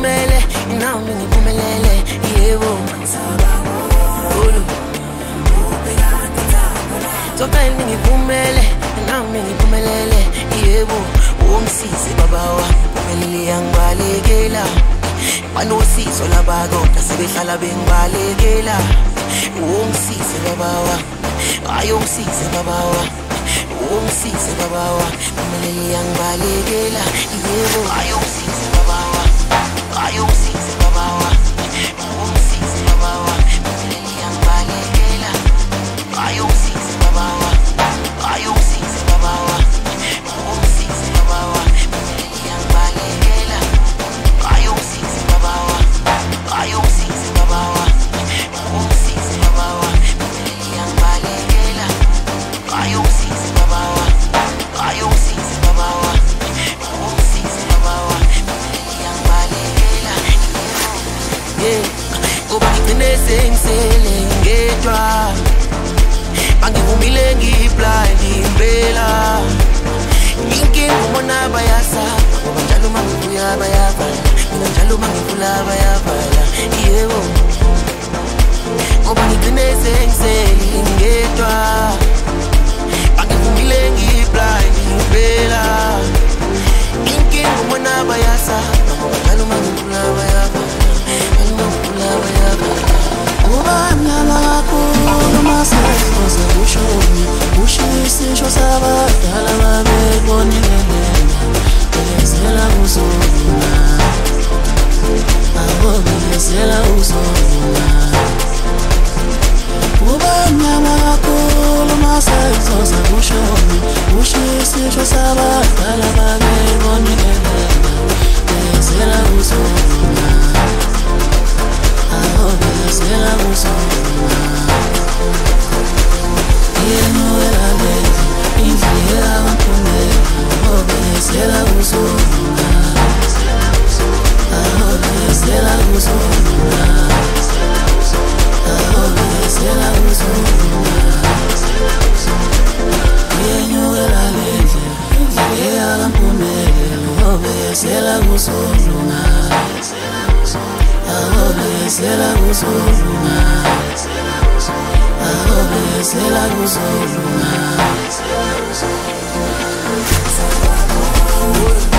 ngiphumele, nami ngiphumelele, yebo. Tokani ngiphumele, nami ngiphumelele, yebo. Ungisize baba wami, phumelele yangibalekela. Banosizo labadoda sebehlala bengibalekela. Ungisize baba wami, hayi ungisize baba wami. Ungisize baba wami, phumelele yangibalekela, yebo. Hayi ungisize baba wami, hayi ungisize baba wami. Ungisize baba wami, phumelele yangibalekela. Hayi ungisize baba wami, hayi ungisize baba wami. Ungisize baba wami, phumelele yangibalekela. Hayi ungisize baba wami, hayi ungisize baba wami. Ungisize baba wami, phumelele yangibalekela. Hayi ungisize baba wami, hayi ungisize baba wami. Ungisize baba wami, phumelele yangibalekela. Yeah, ngoba ngigcine sengisele ngedwa. Bangivumile ngiblind impela. Inkinga ubona bayasaba, ngoba njalo mangivuya bayavala. Mina njalo mangivula bayavala, yebo. Ngoba ngigcine sengisele ngedwa. Bangivumile ngiblind impela. Inkinga ubona bayasaba, ngoba njalo mangivula bayavala. Njalo mangivula bayavala. Ubanyama kakhulu masekoze ushoni, ushisisho sabadala babebonilelela. Belezela uzolunga, abo belezela uzolunga. Ubanyama kakhulu masekoze ushoni, ushisisho sabadala babebonilelela. Belezela uzolunga, Sela uzolunga. Yenuela lezi, indlela wampumela. Sela uzolunga. Sela uzolunga. Sela uzolunga. Yenuela lezi, indlela wampumela. Sela uzolunga. Sela uzolunga. Sela uzolunga.